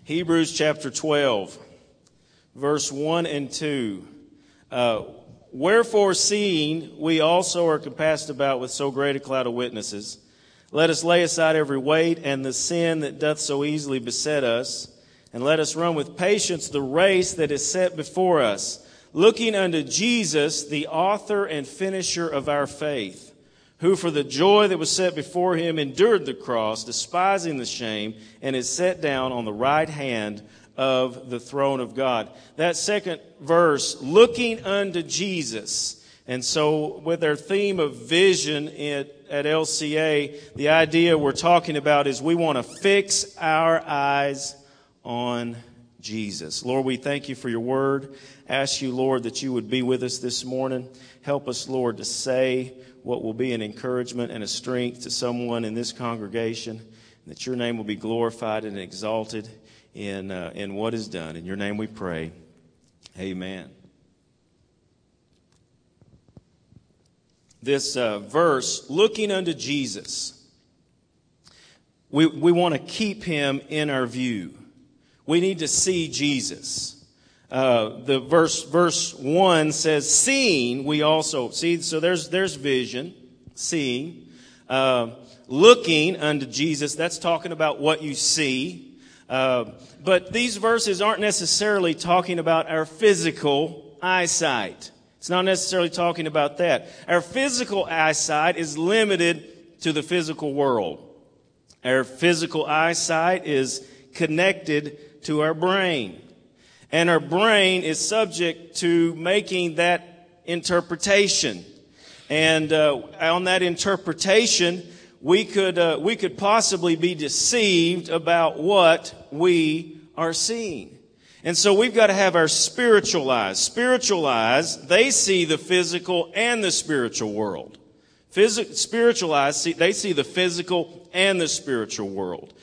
Hebrews chapter 12, verse 1 and 2. Wherefore, seeing we also are compassed about with so great a cloud of witnesses, let us lay aside every weight and the sin that doth so easily beset us, and let us run with patience the race that is set before us, looking unto Jesus, the author and finisher of our faith, who for the joy that was set before him endured the cross, despising the shame, and is set down on the right hand of the throne of God. That second verse, looking unto Jesus. And so with our theme of vision at LCA, the idea we're talking about is we want to fix our eyes on Jesus. Lord, we thank you for your word. Ask you, Lord, that you would be with us this morning. Help us, Lord, to say what will be an encouragement and a strength to someone in this congregation, that your name will be glorified and exalted in what is done. In your name we pray. Amen. This verse, looking unto Jesus, we want to keep him in our view. We need to see Jesus. The verse 1 says, seeing we also see. So there's vision, seeing, looking unto Jesus. That's talking about what you see. But these verses aren't necessarily talking about our physical eyesight. It's not necessarily talking about that. Our physical eyesight is limited to the physical world. Our physical eyesight is connected to our brain. And our brain is subject to making that interpretation. And on that interpretation, we could possibly be deceived about what we are seeing. And so we've got to have our spiritual eyes. Spiritual eyes, they see the physical and the spiritual world. Spiritual eyes, they see the physical and the spiritual world.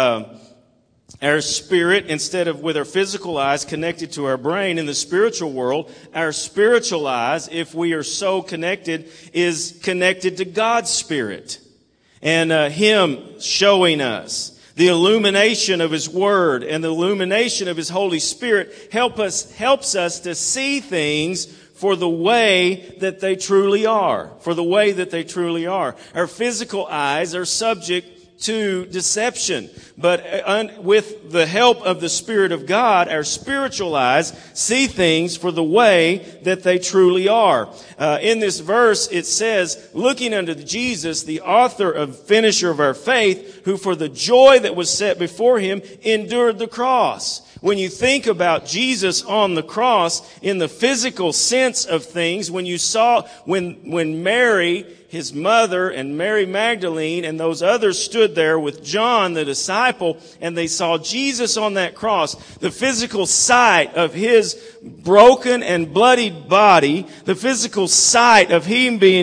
Our spirit, instead of with our physical eyes connected to our brain in the spiritual world, our spiritual eyes, if we are so connected, is connected to God's Spirit. And him showing us the illumination of his word and the illumination of his Holy Spirit helps us to see things for the way that they truly are. For the way that they truly are. Our physical eyes are subject to deception. But with the help of the Spirit of God, our spiritual eyes see things for the way that they truly are. In this verse, it says, looking unto Jesus, the author and finisher of our faith, who for the joy that was set before him endured the cross. When you think about Jesus on the cross in the physical sense of things, when you saw, when Mary, his mother, and Mary Magdalene and those others stood there with John, the disciple, and they saw Jesus on that cross, the physical sight of his broken and bloodied body, the physical sight of him being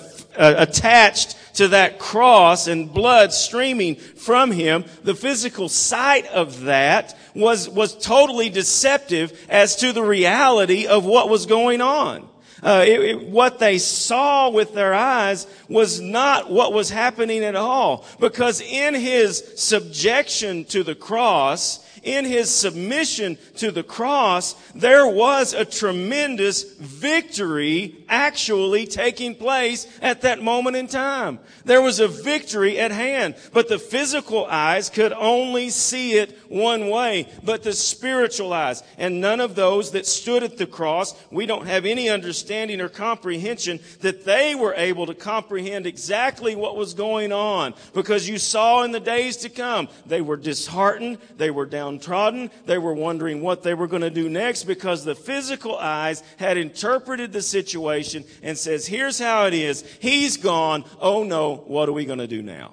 attached to that cross and blood streaming from him, the physical sight of that was totally deceptive as to the reality of what was going on. What they saw with their eyes was not what was happening at all. Because in his subjection to the cross, in his submission to the cross, there was a tremendous victory actually taking place at that moment in time. There was a victory at hand, but the physical eyes could only see it one way, but the spiritual eyes, and none of those that stood at the cross, we don't have any understanding or comprehension that they were able to comprehend exactly what was going on, because you saw in the days to come, they were disheartened, they were downtrodden, they were wondering what they were going to do next, because the physical eyes had interpreted the situation and says, here's how it is, he's gone, oh no, what are we going to do now?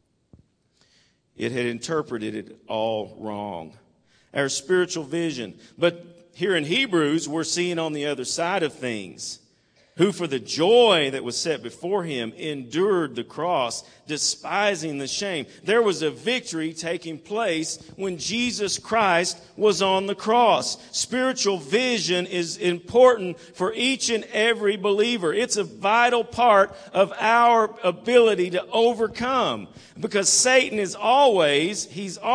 It had interpreted it all wrong. Our spiritual vision. But here in Hebrews, we're seeing on the other side of things. who for the joy that was set before him endured the cross, despising the shame. There was a victory taking place when Jesus Christ was on the cross. Spiritual vision is important for each and every believer. It's a vital part of our ability to overcome, because Satan is always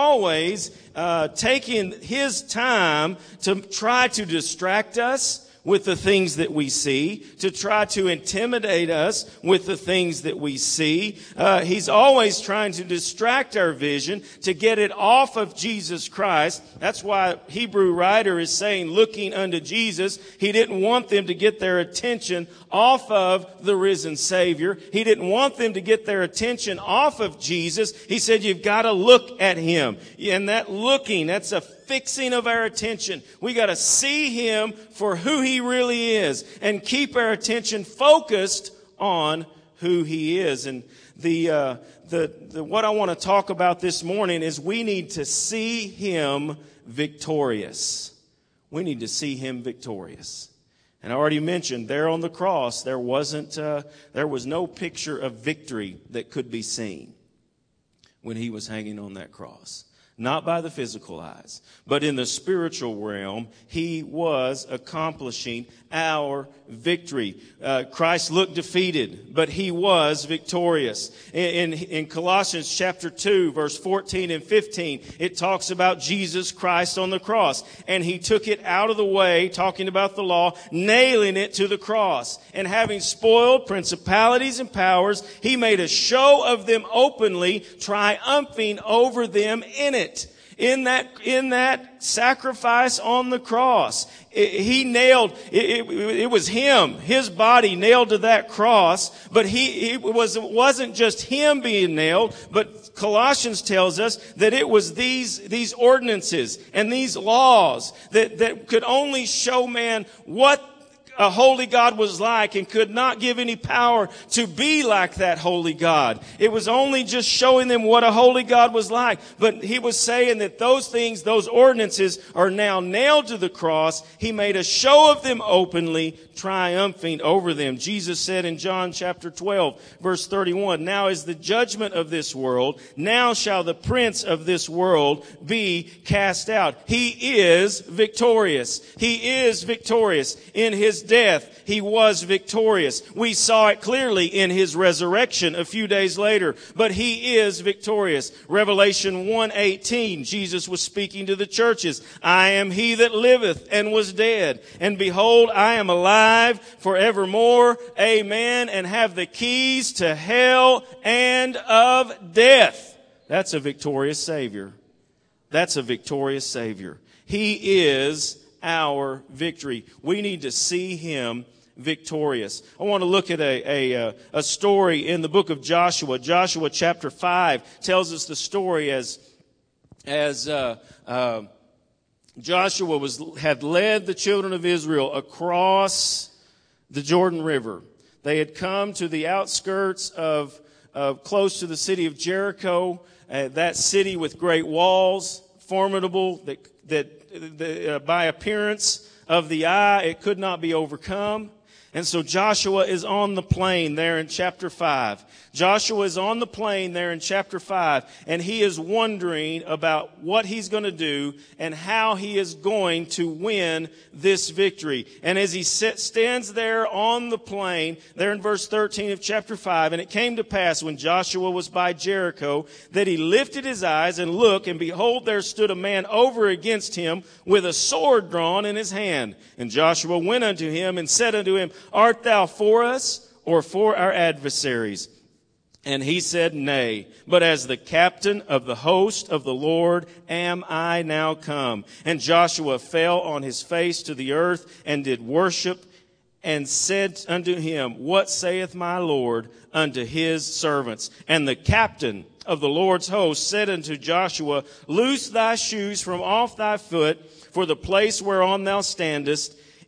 taking his time to try to distract us with the things that we see, to try to intimidate us with the things that we see. He's always trying to distract our vision, to get it off of Jesus Christ. That's why Hebrew writer is saying, looking unto Jesus. He didn't want them to get their attention off of the risen Savior. He didn't want them to get their attention off of Jesus. He said, you've got to look at him. And that looking, that's a fixing of our attention. We got to see him for who he really is and keep our attention focused on who he is. And what I want to talk about this morning is we need to see him victorious. We need to see him victorious. And I already mentioned there on the cross, there was no picture of victory that could be seen when he was hanging on that cross. Not by the physical eyes, but in the spiritual realm, he was accomplishing our victory. Christ looked defeated, but he was victorious. In Colossians chapter 2, verse 14 and 15, it talks about Jesus Christ on the cross. And he took it out of the way, talking about the law, nailing it to the cross. And having spoiled principalities and powers, he made a show of them openly, triumphing over them in it. In that sacrifice on the cross, it was him, his body nailed to that cross, but it wasn't just him being nailed, but Colossians tells us that it was these ordinances and these laws that could only show man what a holy God was like, and could not give any power to be like that holy God. It was only just showing them what a holy God was like. But he was saying that those things, those ordinances, are now nailed to the cross. He made a show of them openly, triumphing over them. Jesus said in John chapter 12, verse 31, now is the judgment of this world. Now shall the prince of this world be cast out. He is victorious. He is victorious. In his death, he was victorious. We saw it clearly in his resurrection a few days later, but he is victorious. Revelation 1:18, Jesus was speaking to the churches. I am he that liveth and was dead, and behold, I am alive forevermore. Amen. And have the keys to hell and of death. That's a victorious Savior. That's a victorious Savior. He is our victory. We need to see him victorious. I want to look at a story in the book of Joshua. Joshua chapter 5 tells us the story as Joshua had led the children of Israel across the Jordan River. They had come to the outskirts of close to the city of Jericho, that city with great walls, formidable, that by appearance of the eye, it could not be overcome. And so Joshua is on the plain there in chapter 5. Joshua is on the plain there in chapter 5, and he is wondering about what he's going to do and how he is going to win this victory. And as he stands there on the plain, there in verse 13 of chapter 5, and it came to pass when Joshua was by Jericho that he lifted his eyes and looked, and behold, there stood a man over against him with a sword drawn in his hand. And Joshua went unto him and said unto him, Art thou for us or for our adversaries? And he said, Nay, but as the captain of the host of the Lord am I now come. And Joshua fell on his face to the earth and did worship, and said unto him, What saith my Lord unto his servants? And the captain of the Lord's host said unto Joshua, Loose thy shoes from off thy foot, for the place whereon thou standest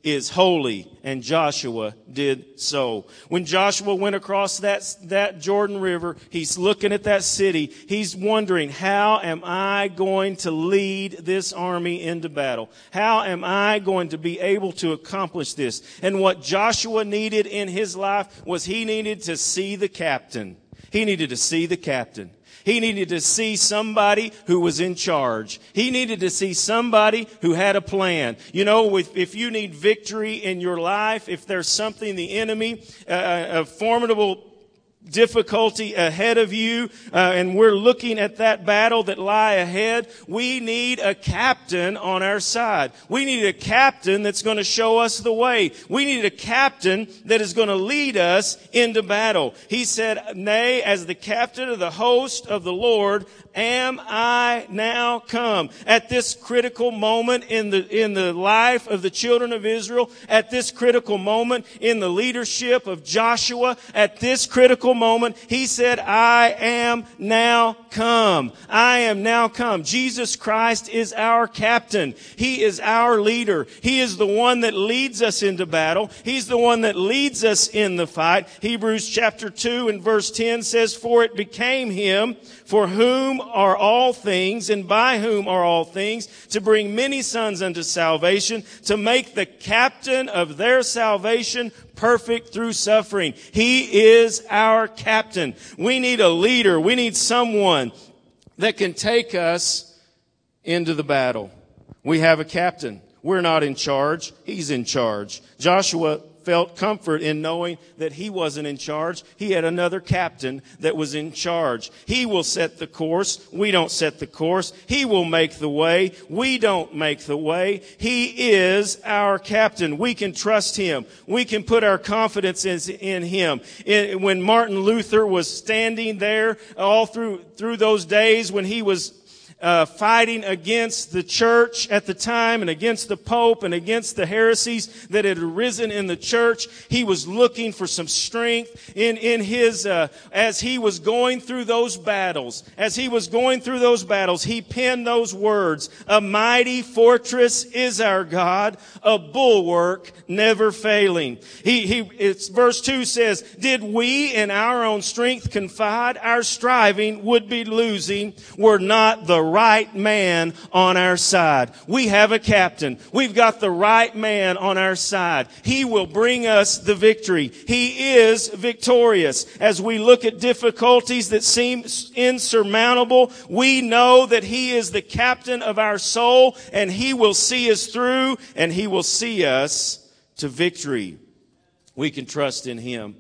is holy, and Joshua did so. When Joshua went across that Jordan River, he's looking at that city. He's wondering, how am I going to lead this army into battle? How am I going to be able to accomplish this? And what Joshua needed in his life was he needed to see the captain. He needed to see the captain. He needed to see somebody who was in charge. He needed to see somebody who had a plan. You know, if you need victory in your life, if there's something the enemy, a formidable difficulty ahead of you, and we're looking at that battle that lie ahead, we need a captain on our side. We need a captain that's going to show us the way. We need a captain that is going to lead us into battle. He said, "Nay, as the captain of the host of the Lord, am I now come." At this critical moment in the life of the children of Israel, at this critical moment in the leadership of Joshua, at this critical moment, he said, "I am now come. I am now come." Jesus Christ is our captain. He is our leader. He is the one that leads us into battle. He's the one that leads us in the fight. Hebrews chapter 2 and verse 10 says, "For it became him for whom are all things, and by whom are all things, to bring many sons unto salvation, to make the captain of their salvation perfect through suffering." He is our captain. We need a leader. We need someone that can take us into the battle. We have a captain. We're not in charge. He's in charge. Joshua felt comfort in knowing that he wasn't in charge. He had another captain that was in charge. He will set the course. We don't set the course. He will make the way. We don't make the way. He is our captain. We can trust him. We can put our confidence in him. When Martin Luther was standing there all through those days when he was fighting against the church at the time and against the Pope and against the heresies that had arisen in the church, he was looking for some strength in his, as he was going through those battles. As he was going through those battles, he penned those words, "A mighty fortress is our God, a bulwark never failing." It's verse 2 says, "Did we in our own strength confide, our striving would be losing, were not the right man on our side." We have a captain. We've got the right man on our side. He will bring us the victory. He is victorious. As we look at difficulties that seem insurmountable, we know that he is the captain of our soul, and he will see us through, and he will see us to victory. We can trust in him.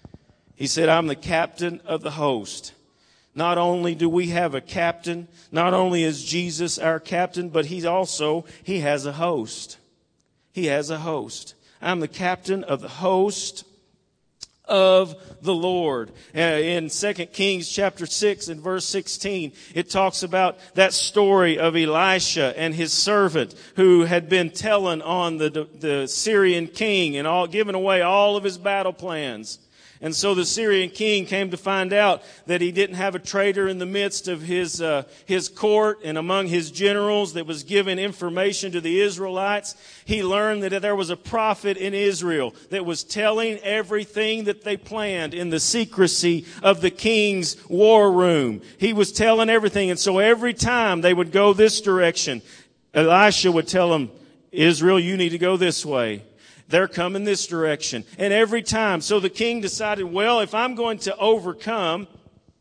He said, "I'm the captain of the host." Not only do we have a captain, not only is Jesus our captain, but he has a host. He has a host. I'm the captain of the host of the Lord. In 2 Kings chapter 6 and verse 16, it talks about that story of Elisha and his servant who had been telling on the Syrian king and giving away all of his battle plans. And so the Syrian king came to find out that he didn't have a traitor in the midst of his court and among his generals that was giving information to the Israelites. He learned that there was a prophet in Israel that was telling everything that they planned in the secrecy of the king's war room. He was telling everything. And so every time they would go this direction, Elisha would tell them, "Israel, you need to go this way. They're coming this direction." And every time. So the king decided, well, if I'm going to overcome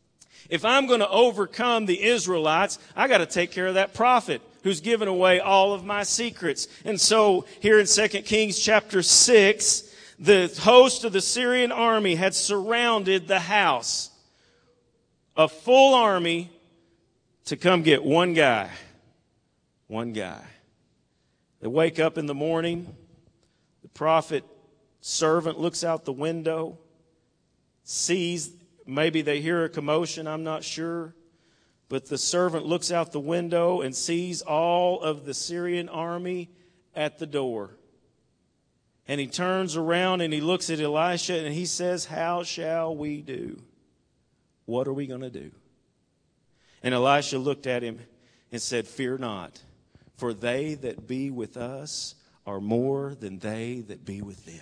the Israelites, I got to take care of that prophet who's given away all of my secrets. And so here in 2 Kings chapter 6, the host of the Syrian army had surrounded the house. A full army to come get one guy. One guy. They wake up in the morning. The prophet servant looks out the window, sees, maybe they hear a commotion, I'm not sure. But the servant looks out the window and sees all of the Syrian army at the door. And he turns around and he looks at Elisha and he says, "How shall we do? What are we going to do?" And Elisha looked at him and said, "Fear not, for they that be with us are more than they that be with them.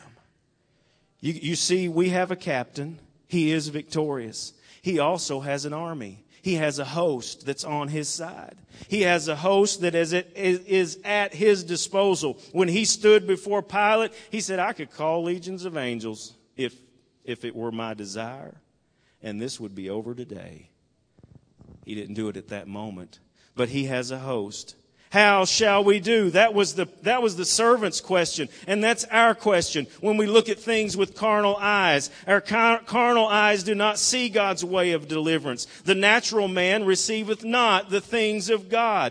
You see, we have a captain. He is victorious. He also has an army. He has a host that's on his side. He has a host that is at his disposal. When he stood before Pilate, he said, I could call legions of angels if it were my desire, and this would be over today. He didn't do it at that moment, but he has a host. How shall we do? That was the servant's question. And that's our question. When we look at things with carnal eyes, our carnal eyes do not see God's way of deliverance. The natural man receiveth not the things of God.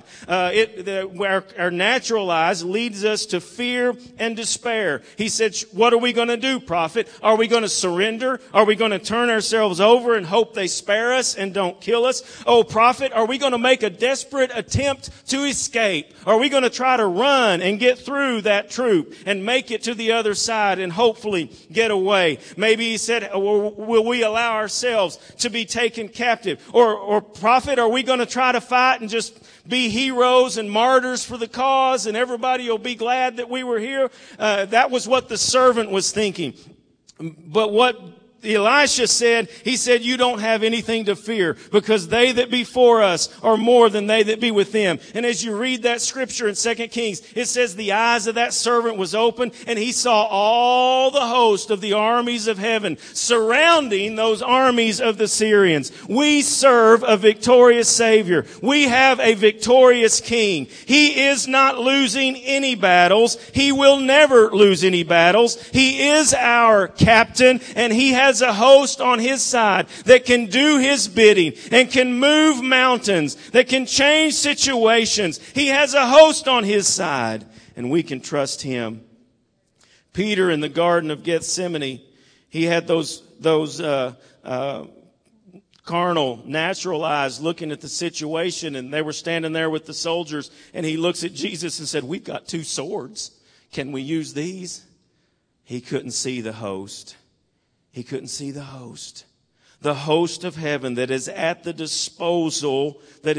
Our natural eyes leads us to fear and despair. He said, what are we going to do, prophet? Are we going to surrender? Are we going to turn ourselves over and hope they spare us and don't kill us? Oh, prophet, are we going to make a desperate attempt to escape? Are we going to try to run and get through that troop and make it to the other side and hopefully get away? Maybe he said, will we allow ourselves to be taken captive? Or prophet, are we going to try to fight and just be heroes and martyrs for the cause and everybody will be glad that we were here? That was what the servant was thinking. But what Elisha said, he said, you don't have anything to fear because they that be for us are more than they that be with them. And as you read that scripture in 2 Kings, it says the eyes of that servant was open and he saw all the host of the armies of heaven surrounding those armies of the Syrians. We serve a victorious Savior. We have a victorious King. He is not losing any battles. He will never lose any battles. He is our captain and he has a host on his side that can do his bidding and can move mountains, that can change situations. He has a host on his side and we can trust him. Peter in the Garden of Gethsemane, he had those carnal, natural eyes looking at the situation, and they were standing there with the soldiers, and he looks at Jesus and said, we've got 2 swords. Can we use these? He couldn't see the host. He couldn't see the host. The host of heaven that is at the disposal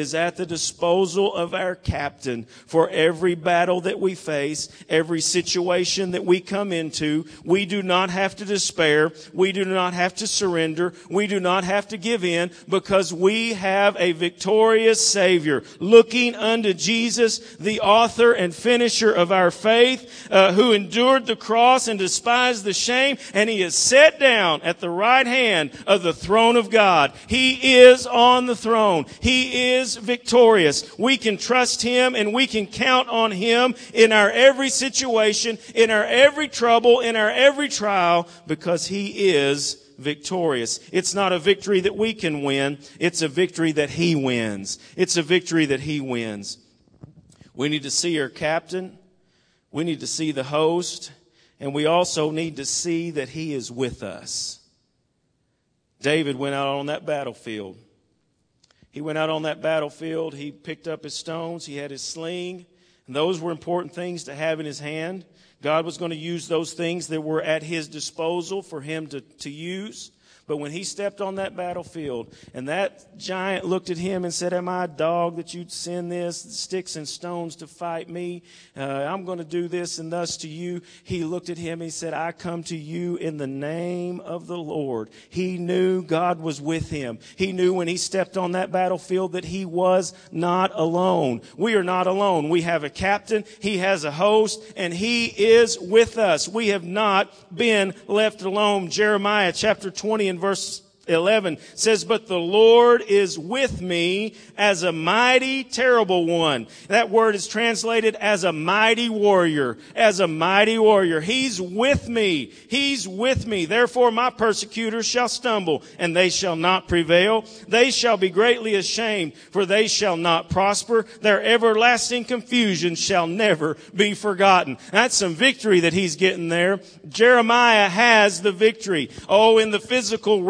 of our captain for every battle that we face, every situation that we come into. We do not have to despair. We do not have to surrender. We do not have to give in because we have a victorious Savior looking unto Jesus, the author and finisher of our faith, who endured the cross and despised the shame, and he is set down at the right hand of the throne of God. He is on the throne. He is victorious. We can trust him and we can count on him in our every situation, in our every trouble, in our every trial, because he is victorious. It's not a victory that we can win. It's a victory that he wins. It's a victory that he wins. We need to see our captain. We need to see the host. And we also need to see that he is with us. David went out on that battlefield. He went out on that battlefield. He picked up his stones. He had his sling. And those were important things to have in his hand. God was going to use those things that were at his disposal for him to use. But when he stepped on that battlefield and that giant looked at him and said, am I a dog that you'd send this, sticks and stones to fight me? I'm going to do this and thus to you. He looked at him and he said, I come to you in the name of the Lord. He knew God was with him. He knew when he stepped on that battlefield that he was not alone. We are not alone. We have a captain. He has a host and he is with us. We have not been left alone. Jeremiah chapter 20 and verse 11 says, but the Lord is with me as a mighty, terrible one. That word is translated as a mighty warrior, as a mighty warrior. He's with me. He's with me. Therefore my persecutors shall stumble and they shall not prevail. They shall be greatly ashamed, for they shall not prosper. Their everlasting confusion shall never be forgotten. That's some victory that he's getting there. Jeremiah has the victory. Oh, in the physical realm of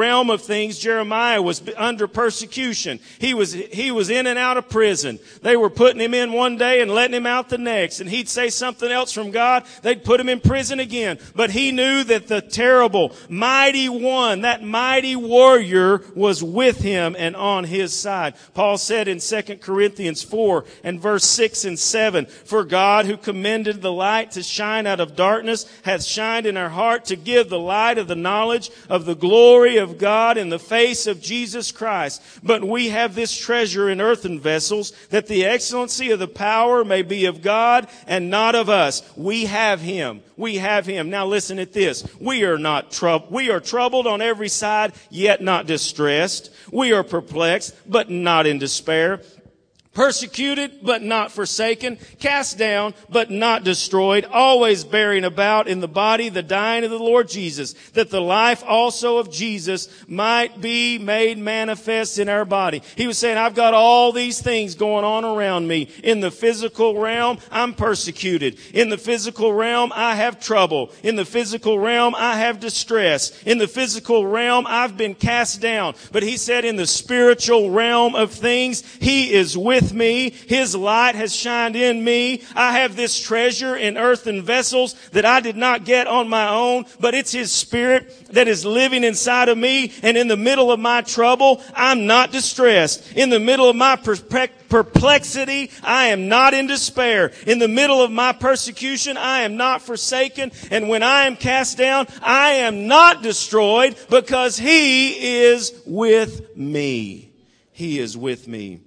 things, Jeremiah was under persecution. He was in and out of prison. They were putting him in one day and letting him out the next. And he'd say something else from God. They'd put him in prison again. But he knew that the terrible, mighty one, that mighty warrior was with him and on his side. Paul said in 2 Corinthians 4 and verse 6 and 7, "For God, who commended the light to shine out of darkness, hath shined in our heart to give the light of the knowledge of the glory of God in the face of Jesus Christ. But we have this treasure in earthen vessels, that the excellency of the power may be of God and not of us." We have him. We have him. Now listen at this. We are troubled on every side, yet not distressed. We are perplexed, but not in despair. Persecuted, but not forsaken. Cast down, but not destroyed. Always bearing about in the body the dying of the Lord Jesus, that the life also of Jesus might be made manifest in our body. He was saying, I've got all these things going on around me. In the physical realm, I'm persecuted. In the physical realm, I have trouble. In the physical realm, I have distress. In the physical realm, I've been cast down. But he said, in the spiritual realm of things, he is with me. His light has shined in me. I have this treasure in earthen vessels that I did not get on my own, but it's his spirit that is living inside of me. And in the middle of my trouble, I'm not distressed. In the middle of my perplexity, I am not in despair. In the middle of my persecution, I am not forsaken. And when I am cast down, I am not destroyed, because he is with me. He is with me.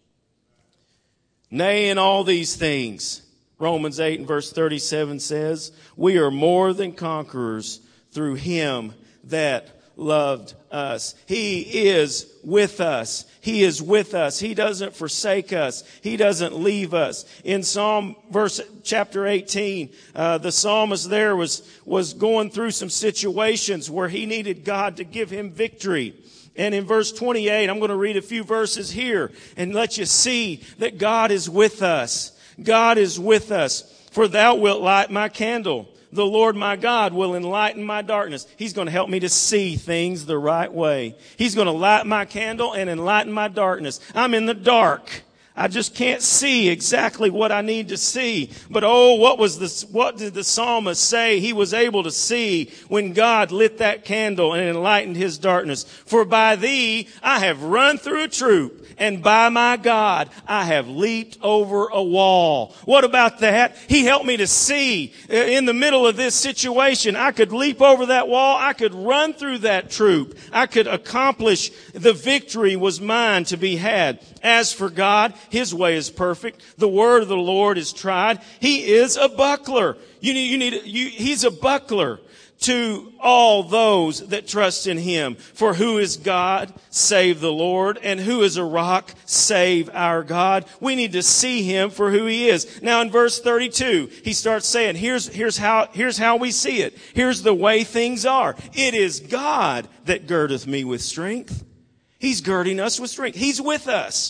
Nay, in all these things, Romans 8 and verse 37 says, we are more than conquerors through him that loved us. He is with us. He is with us. He doesn't forsake us. He doesn't leave us. In chapter 18, the psalmist there was going through some situations where he needed God to give him victory. And in verse 28, I'm going to read a few verses here and let you see that God is with us. God is with us. For thou wilt light my candle. The Lord my God will enlighten my darkness. He's going to help me to see things the right way. He's going to light my candle and enlighten my darkness. I'm in the dark. I just can't see exactly what I need to see. But what did the psalmist say he was able to see when God lit that candle and enlightened his darkness? For by thee I have run through a troop, and by my God I have leaped over a wall. What about that? He helped me to see in the middle of this situation. I could leap over that wall. I could run through that troop. I could accomplish. The victory was mine to be had. As for God, his way is perfect. The word of the Lord is tried. He is a buckler. He's a buckler to all those that trust in him. For who is God save the Lord? And who is a rock save our God? We need to see him for who he is. Now in verse 32, he starts saying, here's how we see it. Here's the way things are. It is God that girdeth me with strength. He's girding us with strength. He's with us.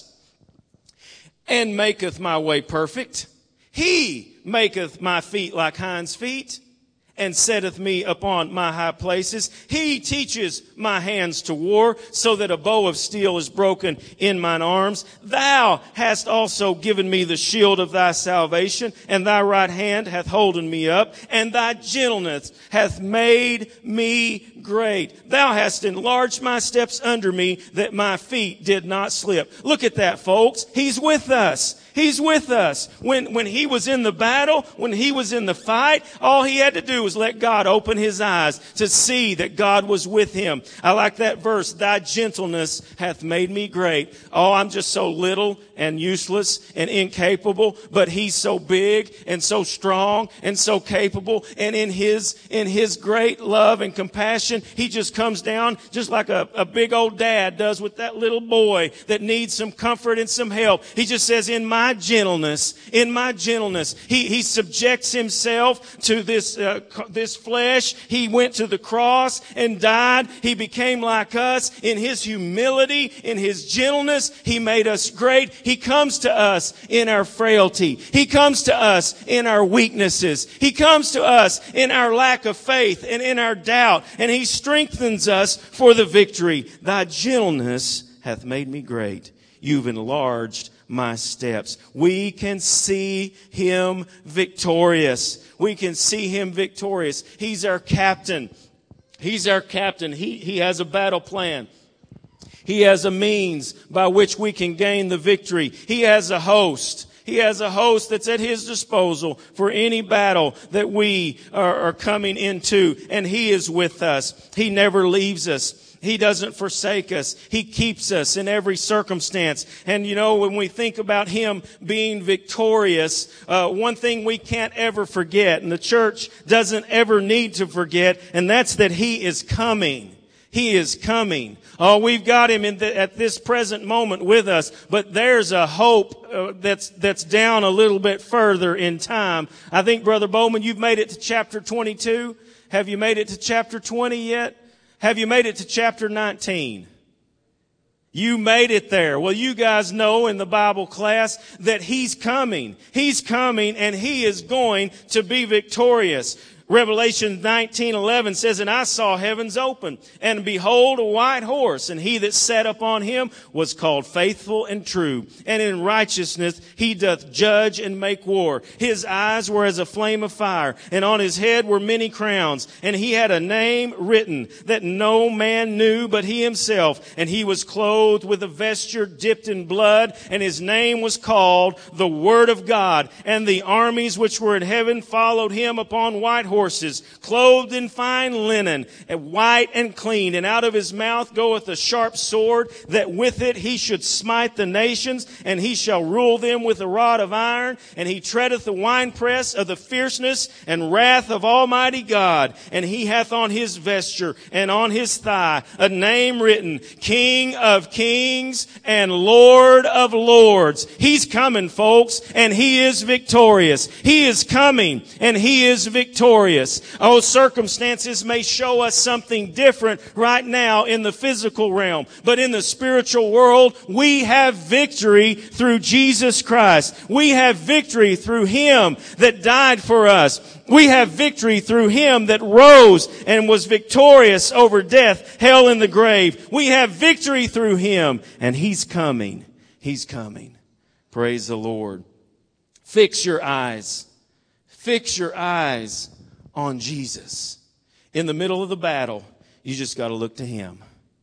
And maketh my way perfect. He maketh my feet like hinds' feet, and setteth me upon my high places. He teaches my hands to war, so that a bow of steel is broken in mine arms. Thou hast also given me the shield of thy salvation, and thy right hand hath holden me up, and thy gentleness hath made me great. Thou hast enlarged my steps under me, that my feet did not slip. Look at that, folks. He's with us. He's with us. When he was in the battle, when he was in the fight, all he had to do was let God open his eyes to see that God was with him. I like that verse. Thy gentleness hath made me great. Oh, I'm just so little and useless and incapable, but he's so big and so strong and so capable. And in his great love and compassion, he just comes down just like a big old dad does with that little boy that needs some comfort and some help. He just says, in my my gentleness, He subjects Himself to this flesh. He went to the cross and died. He became like us. In His humility, in His gentleness, He made us great. He comes to us in our frailty. He comes to us in our weaknesses. He comes to us in our lack of faith and in our doubt. And He strengthens us for the victory. Thy gentleness hath made me great. You've enlarged my steps. We can see Him victorious. We can see Him victorious. He's our captain. He's our captain. He has a battle plan. He has a means by which we can gain the victory. He has a host. He has a host that's at His disposal for any battle that we are coming into. And He is with us. He never leaves us. He doesn't forsake us. He keeps us in every circumstance. And when we think about Him being victorious, one thing we can't ever forget, and the church doesn't ever need to forget, and that's that He is coming. He is coming. Oh, we've got Him at this present moment with us, but there's a hope that's down a little bit further in time. I think, Brother Bowman, you've made it to chapter 22. Have you made it to chapter 20 yet? Have you made it to chapter 19? You made it there. Well, you guys know in the Bible class that He's coming. He's coming and He is going to be victorious. Revelation 19:11 says, And I saw heavens open, and behold, a white horse, and he that sat upon him was called Faithful and True. And in righteousness he doth judge and make war. His eyes were as a flame of fire, and on his head were many crowns. And he had a name written that no man knew but he himself. And he was clothed with a vesture dipped in blood, and his name was called the Word of God. And the armies which were in heaven followed him upon white horses, clothed in fine linen, and white and clean. And out of his mouth goeth a sharp sword, that with it he should smite the nations, and he shall rule them with a rod of iron. And he treadeth the winepress of the fierceness and wrath of Almighty God. And he hath on his vesture and on his thigh a name written, King of Kings and Lord of Lords. He's coming, folks, and He is victorious. He is coming, and He is victorious. Oh, circumstances may show us something different right now in the physical realm, but in the spiritual world, we have victory through Jesus Christ. We have victory through Him that died for us. We have victory through Him that rose and was victorious over death, hell, and the grave. We have victory through Him, and He's coming. He's coming. Praise the Lord. Fix your eyes. Fix your eyes on Jesus. In the middle of the battle, you just got to look to Him.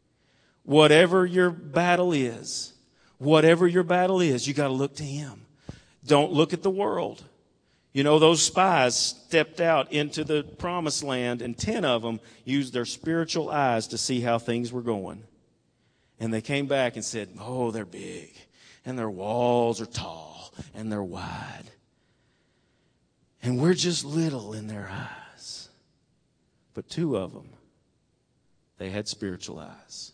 Whatever your battle is, you got to look to Him. Don't look at the world. Those spies stepped out into the promised land, and 10 of them used their spiritual eyes to see how things were going. And they came back and said, oh, they're big, and their walls are tall, and they're wide. And we're just little in their eyes. But 2 of them, they had spiritual eyes.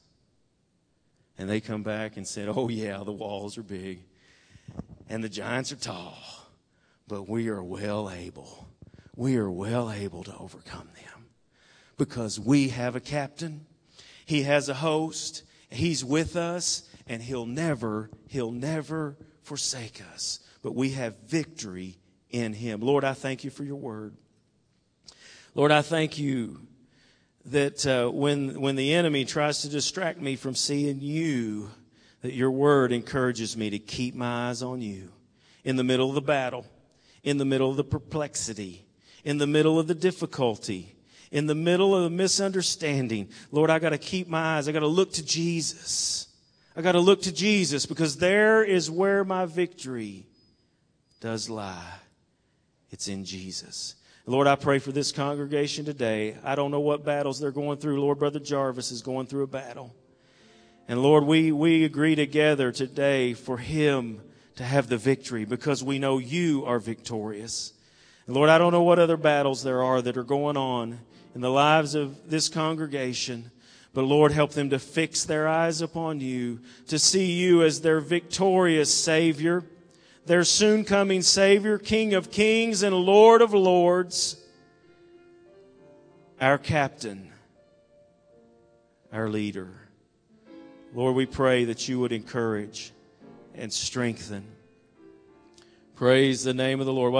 And they come back and said, oh yeah, the walls are big and the giants are tall, but we are well able. We are well able to overcome them because we have a captain. He has a host. He's with us, and He'll never forsake us. But we have victory in Him. Lord, I thank You for Your word. Lord, I thank You that when the enemy tries to distract me from seeing You, that Your word encourages me to keep my eyes on You in the middle of the battle, in the middle of the perplexity, in the middle of the difficulty, in the middle of the misunderstanding. Lord, I got to keep my eyes. I got to look to Jesus. I got to look to Jesus because there is where my victory does lie. It's in Jesus. Lord, I pray for this congregation today. I don't know what battles they're going through. Lord, Brother Jarvis is going through a battle. And Lord, we agree together today for him to have the victory because we know You are victorious. And Lord, I don't know what other battles there are that are going on in the lives of this congregation. But Lord, help them to fix their eyes upon You, to see You as their victorious Savior, their soon coming Savior, King of kings and Lord of lords, our captain, our leader. Lord, we pray that you would encourage and strengthen. Praise the name of the Lord.